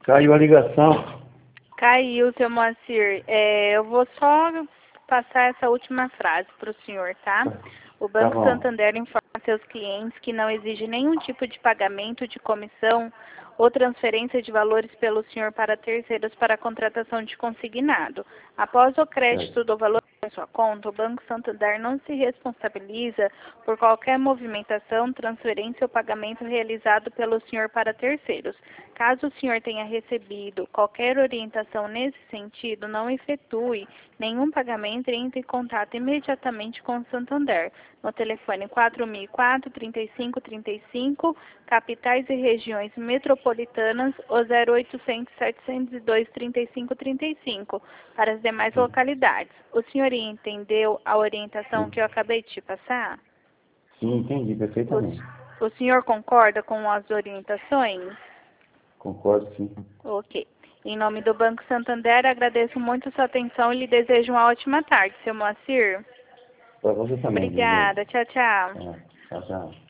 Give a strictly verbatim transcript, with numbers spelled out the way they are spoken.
Caiu a ligação. Caiu, seu Moacir. É, eu vou só passar essa última frase para o senhor, tá? O Banco Tá Santander informa seus clientes que não exige nenhum tipo de pagamento de comissão ou transferência de valores pelo senhor para terceiros para a contratação de consignado. Após o crédito do valor em sua conta, o Banco Santander não se responsabiliza por qualquer movimentação, transferência ou pagamento realizado pelo senhor para terceiros. Caso o senhor tenha recebido qualquer orientação nesse sentido, não efetue nenhum pagamento e entre em contato imediatamente com o Santander no telefone quatro mil e quatro, trinta e cinco, trinta e cinco, capitais e regiões metropolitanas, ou zero oitocentos, setecentos e dois, trinta e cinco, trinta e cinco, para as demais Sim. localidades. O senhor entendeu a orientação Sim. que eu acabei de te passar? Sim, entendi perfeitamente. O, o senhor concorda com as orientações? Concordo, sim. Ok. Em nome do Banco Santander, agradeço muito sua atenção e lhe desejo uma ótima tarde, seu Moacir. Para você também, Liliane. Obrigada. Tchau, tchau. Tá. Tchau, tchau.